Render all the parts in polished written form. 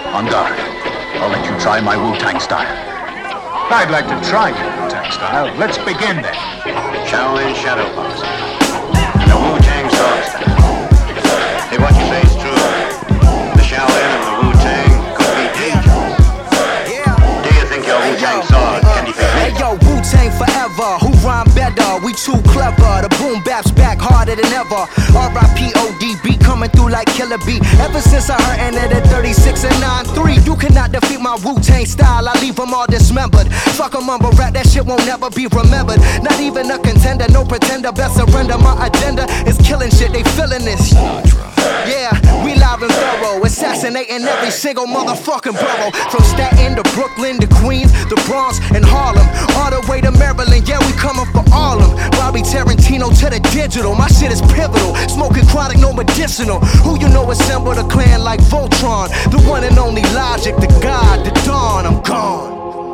On guard. I'll let you try my Wu-Tang style. I'd like to try your Wu-Tang style. Let's begin then. Shaolin Shadow Box. And the Wu-Tang Sword style. If what you say is true, the Shaolin and the Wu-Tang could be dangerous. Do you think your Wu-Tang sword can defeat me? Hey yo, Wu-Tang forever. Who rhyme better? We too clever. The boom bap's back harder than ever. R.I.P.O.D.B. coming through like Killer B. Ever since I heard it at 36 and 9-3, you cannot defeat my Wu-Tang style. I leave them all dismembered. Fuck a mumble rap, that shit won't never be remembered. Not even a contender, no pretender. Best surrender. My agenda is killing shit. They feeling this. Yeah, we live and thorough, assassinating every single motherfucking borough. From Staten to Brooklyn to Queens, the Bronx and Harlem, all the way to Maryland. Yeah, we coming for all them. Bobby Tarantino to the digital. My shit is pivotal. Smoking chronic, no medicinal. Who you know assembled a clan like Voltron? The one and only Logic, the God, the Dawn. I'm gone.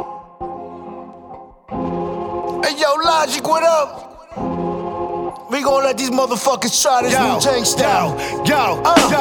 Hey yo, Logic, what up? We gon' let these motherfuckers try this Wu-Tang style. Yo,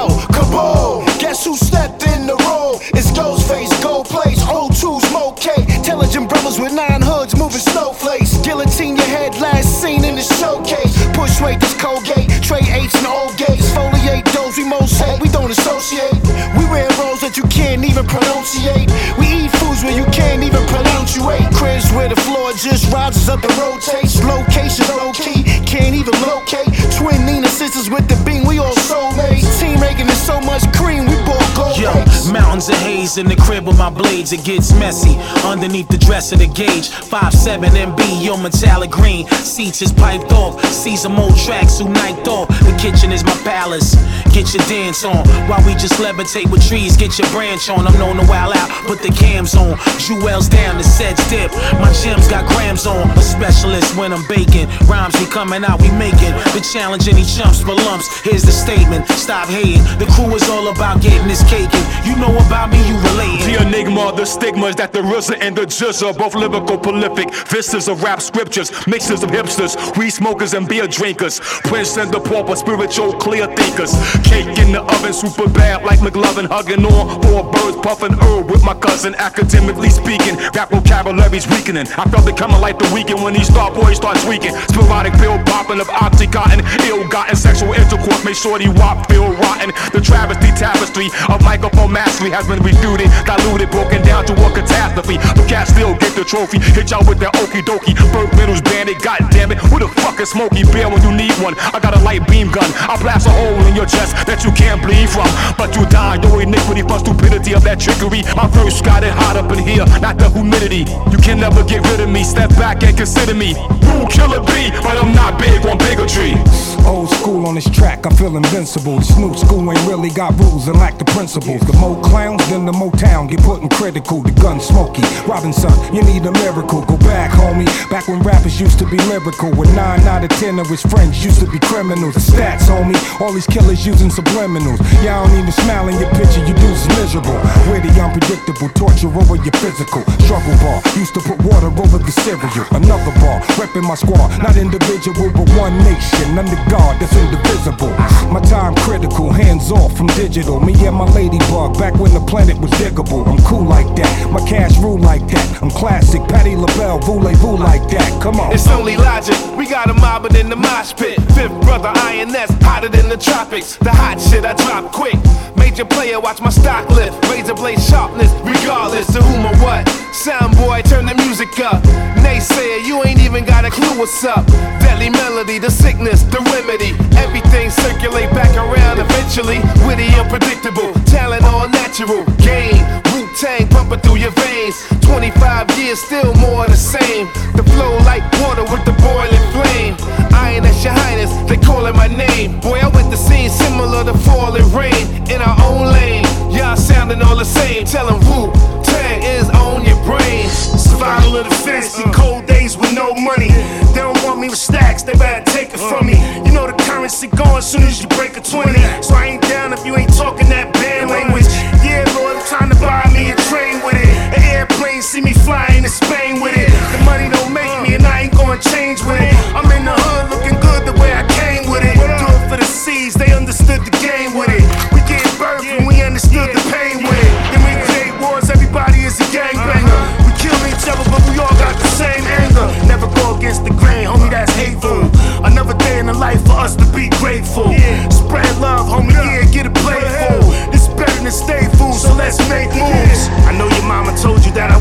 kaboom! Guess who stepped in the room? It's Ghostface, Gold Plates, O2, Smoke K. Intelligent brothers with 9 hoods moving snowflakes. Guillotine your head, last seen in the showcase. Push weight, this Colgate, Trey H and old gates. Foliate those we most hate, we don't associate. We wear roles that you can't even pronunciate. We eat foods where you can't even pronunciate. Cribs where the floor just rises up and rotates. Location low key, can't even locate. Twin Nina sisters with the beam, we all soulmates. Team making it so much cream, we bought gold. Yo, mountains of haze in the crib with my blades, it gets messy. Underneath the dress of the gauge, 5'7" MB, yo, metallic green. Seats is piped off, see some old tracks who night off. The kitchen is my palace, get your dance on. While we just levitate with trees, get your branch on. I'm known to wild out, put the cams on. Jewels down, the sets dip. My gems got grams on. A specialist when I'm baking. Rhymes be coming out, we making. The challenge any chumps for lumps. Here's the statement, stop hating. The crew is all about getting this cake. And you know about me, you relating. The enigma, the stigmas that the RZA and the Jizz are both lyrical, prolific. Vistas of rap scriptures, mixes of hipsters, weed smokers and beer drinkers. Prince and the pauper, spiritual clear thinkers. Cake in the oven, super bad like McLovin, hugging on 4 birds, puffing herb with my cousin. Academically speaking, rap vocabulary's weakening. I felt it coming like the weekend when these star boys start tweaking. Sporadic pill popping of Oxycontin, ill-gotten sexual intercourse made shorty wop feel rotten. The travesty tapestry of microphone mastery has been refuted, diluted, broken down to a catastrophe. The cat still get the trophy, hit y'all with that okie dokie. Burt Middles bandit, goddammit, who the fuck is Smokey Bear when you need one? I got a light beam gun, I'll blast a hole in your chest that you can't bleed from. But you die, your iniquity from stupidity of that trickery. My verse got it hot up in here, not the humidity. You can never get rid of me, step back and consider me. Rule killer B, but I'm not big on bigotry. Old school on this track, I feel invincible. This new school ain't really got rules and lack the principles. The more clowns, then the Motown get put in critical. The gun smoky, Robinson, you need a miracle. Go back, homie, back when rappers used to be lyrical. When 9 out of 10 of his friends used to be criminals. The stats, homie, all these killers using subliminals. Y'all don't even smile in your picture, you dudes miserable. Witty, unpredictable, torture over your physical. Struggle bar, used to put water over the cereal. Another bar, repping my squad, not individual, but one nation. Under God, that's indivisible. My time critical, hands off from digital. Me and my ladybug, back when the planet was diggable. I'm cool like that, my cash rule like that. I'm classic, Patti LaBelle, voulez-vous like that. Come on. It's only logic, we got a mobbing in the mosh pit. Fifth brother INS, hotter than the tropics. The hot shit I drop quick. Major player, watch my stock lift. Razor blade sharpness, regardless of whom or what. Sound boy, turn the music up. Naysayer, you ain't even got a clue what's up. Deadly melody, the sickness, the remedy. Everything circulate back around eventually. Witty, unpredictable, talent all natural. Game, Wu-Tang pumping through your veins. 25 years, still more of the same. The flow like water with the boiling flame. Iron, that's your highness, they calling my name. Boy, I went to scene similar to falling rain. In our own lane, y'all sounding all the same. Tell them Wu-Tang is on your brain. Survival of the fittest in cold days with no money. They don't want me with stacks, they better take it from me. You know the currency going soon as you break a 20. So I ain't down if you ain't talking that band language. Yeah, Lord, I'm trying to buy me a train with it. An airplane, see me flying to Spain with it. The money don't make me and I ain't gonna change with it. I'm in the hood looking good the way I came with it. Do it for the seeds, they understood the game with it. We get birth and we understood the pain with it. Then we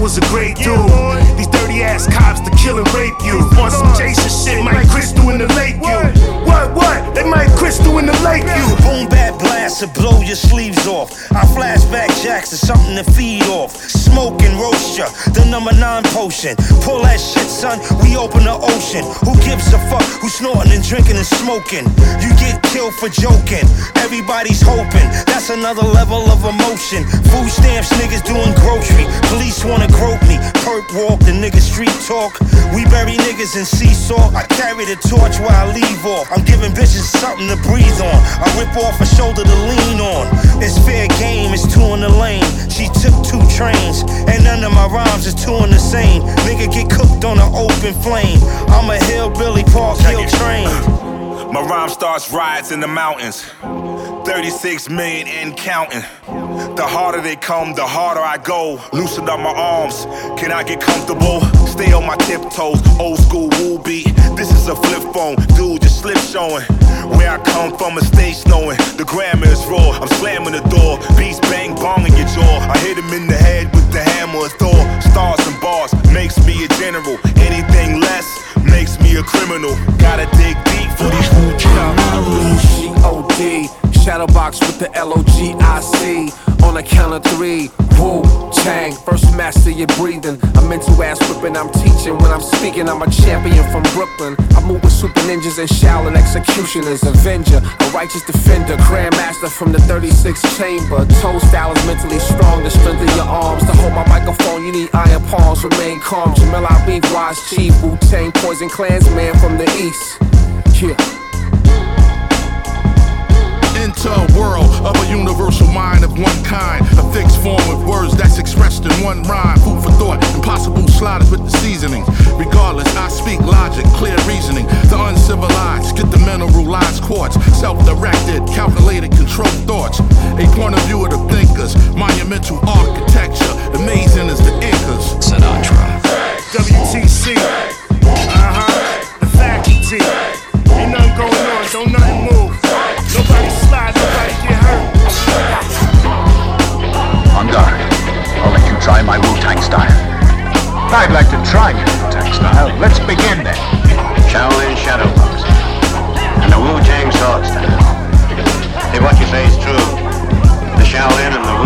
was a great dude. These dirty ass cops to kill and rape you. On some Jason shit, Mike Crystal in the lake you. What? They Mike Crystal in the lake you. Boom bap blast to blow your sleeves off. I flashback jacks to something to feed off. Smoke and roast ya, the number 9 potion. Pull that shit, son, we open the ocean. Who gives a fuck who's snorting and drinking and smoking? You get killed for joking, everybody's hoping. That's another level of emotion. Food stamps, niggas doing grocery. Police wanna grope me, perp walk, the nigga street talk. We bury niggas in seesaw. I carry the torch while I leave off. I'm giving bitches something to breathe on. I rip off a shoulder to lean on. It's fair game, it's 2 in the lane. She took 2 trains, and none of my rhymes is 2 in the same. Nigga get cooked on an open flame. I'm a hillbilly Park Hill train. My rhyme starts riots in the mountains. 36 million and counting. The harder they come, the harder I go. Loosen up my arms, can I get comfortable? Stay on my tiptoes, old school woo beat. This is a flip phone, dude, just slip showing. Where I come from, a stage knowing. The grammar is raw, I'm slamming the door. Beats bang bong in your jaw. I hit him in the head with the hammer of Thor. Stars and bars, makes me a general. Anything less, makes me a criminal. Gotta dig deep for these food G-O-D, Shadowbox with the L-O-G-I-C. On the count of 3, Wu-Tang, first master your breathing. I'm into ass whipping, I'm teaching when I'm speaking. I'm a champion from Brooklyn. I move with super ninjas and Shaolin executioners. Avenger, a righteous defender, grandmaster from the 36th chamber. Toe style is mentally strong, the strength of your arms. To hold my microphone, you need iron palms, remain calm. Jamel Habib, Wise Chief, Wu-Tang, Poison Klansman from the east. Yeah. Into a world of a universal mind of one kind. A fixed form of words that's expressed in one rhyme. Food for thought, impossible sliders with the seasonings. Regardless, I speak logic, clear reasoning. The uncivilized, get the mineralized quartz. Self-directed, calculated, controlled thoughts. A point of view of the thinkers. Monumental architecture, amazing as the Incas. Sinatra. WTC, the faculty. Ain't nothing going on, don't nothing move. Nobody slide, nobody get hurt. On guard. I'll let you try my Wu-Tang style. I'd like to try your Wu-Tang style. Let's begin then. Shaolin Shadow Boxing. And the Wu-Tang sword style. If what you say is true, the Shaolin and the